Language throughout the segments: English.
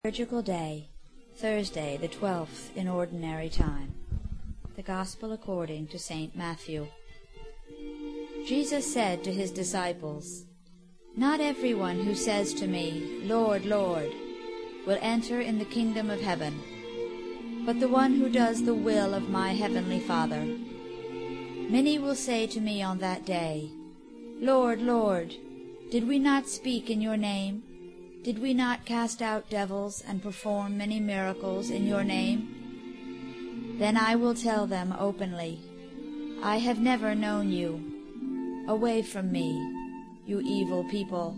Liturgical Day, Thursday, the 12th in Ordinary Time. The Gospel according to St. Matthew. Jesus said to his disciples, "Not everyone who says to me, 'Lord, Lord,' will enter in the kingdom of heaven, but the one who does the will of my heavenly Father. Many will say to me on that day, 'Lord, Lord, did we not speak in your name? Did we not cast out devils and perform many miracles in your name?' Then I will tell them openly, 'I have never known you. Away from me, you evil people.'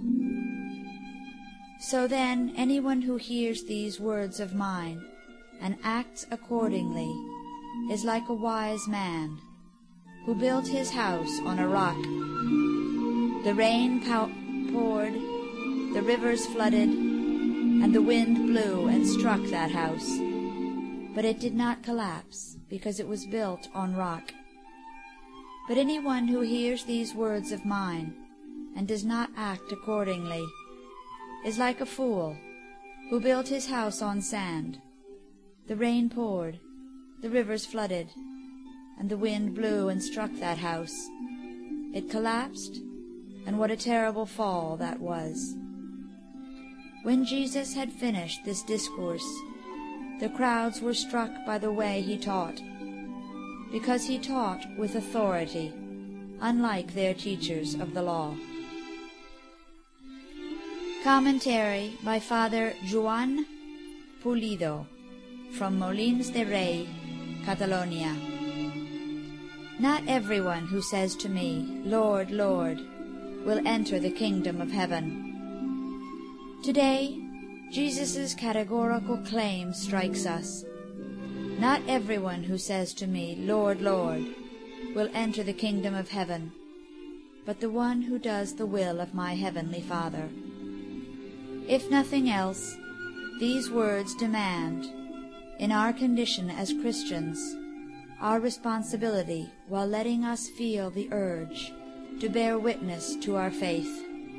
So then anyone who hears these words of mine and acts accordingly is like a wise man who built his house on a rock. The rain poured, the rivers flooded, and the wind blew and struck that house. But it did not collapse, because it was built on rock. But anyone who hears these words of mine and does not act accordingly is like a fool who built his house on sand. The rain poured, the rivers flooded, and the wind blew and struck that house. It collapsed, and what a terrible fall that was." When Jesus had finished this discourse, the crowds were struck by the way he taught, because he taught with authority, unlike their teachers of the law. Commentary by Father Joan Pulido from Molins de Rey, Catalonia. Not everyone who says to me, "Lord, Lord," will enter the kingdom of heaven. Today, Jesus' categorical claim strikes us. Not everyone who says to me, "Lord, Lord," will enter the kingdom of heaven, but the one who does the will of my heavenly Father. If nothing else, these words demand, in our condition as Christians, our responsibility while letting us feel the urge to bear witness to our faith.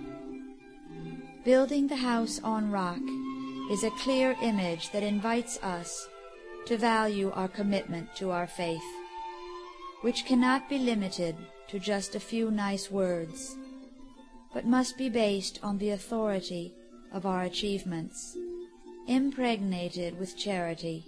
Building the house on rock is a clear image that invites us to value our commitment to our faith, which cannot be limited to just a few nice words, but must be based on the authority of our achievements, impregnated with charity.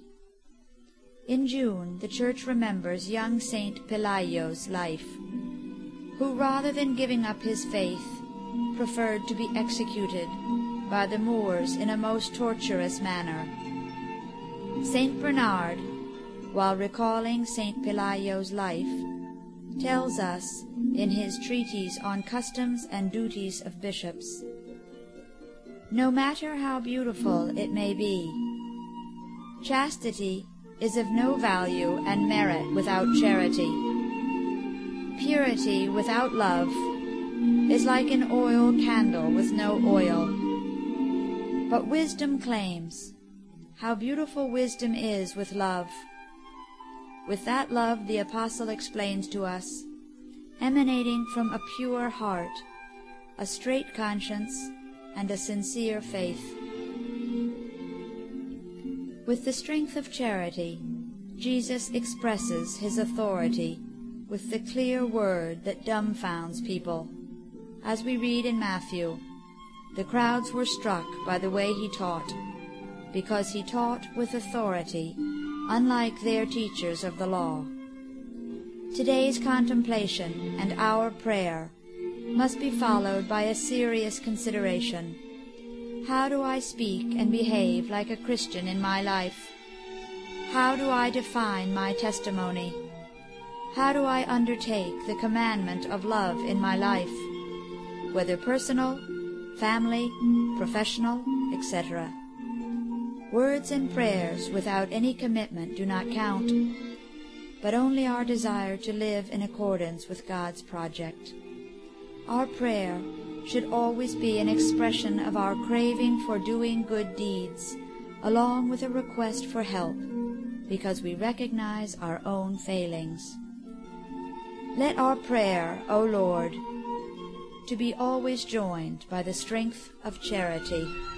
In June, the Church remembers young Saint Pelayo's life, who rather than giving up his faith, preferred to be executed by the Moors in a most torturous manner. Saint Bernard, while recalling Saint Pelayo's life, tells us in his treatise on customs and duties of bishops, "No matter how beautiful it may be, chastity is of no value and merit without charity. Purity without love is like an oil candle with no oil. But wisdom claims, how beautiful wisdom is with love. With that love, the Apostle explains to us, emanating from a pure heart, a straight conscience, and a sincere faith." With the strength of charity, Jesus expresses his authority with the clear word that dumbfounds people. As we read in Matthew, the crowds were struck by the way he taught, because he taught with authority, unlike their teachers of the law. Today's contemplation and our prayer must be followed by a serious consideration. How do I speak and behave like a Christian in my life? How do I define my testimony? How do I undertake the commandment of love in my life, whether personal, family, professional, etc.? Words and prayers without any commitment do not count, but only our desire to live in accordance with God's project. Our prayer should always be an expression of our craving for doing good deeds, along with a request for help, because we recognize our own failings. Let our prayer, O Lord, to be always joined by the strength of charity.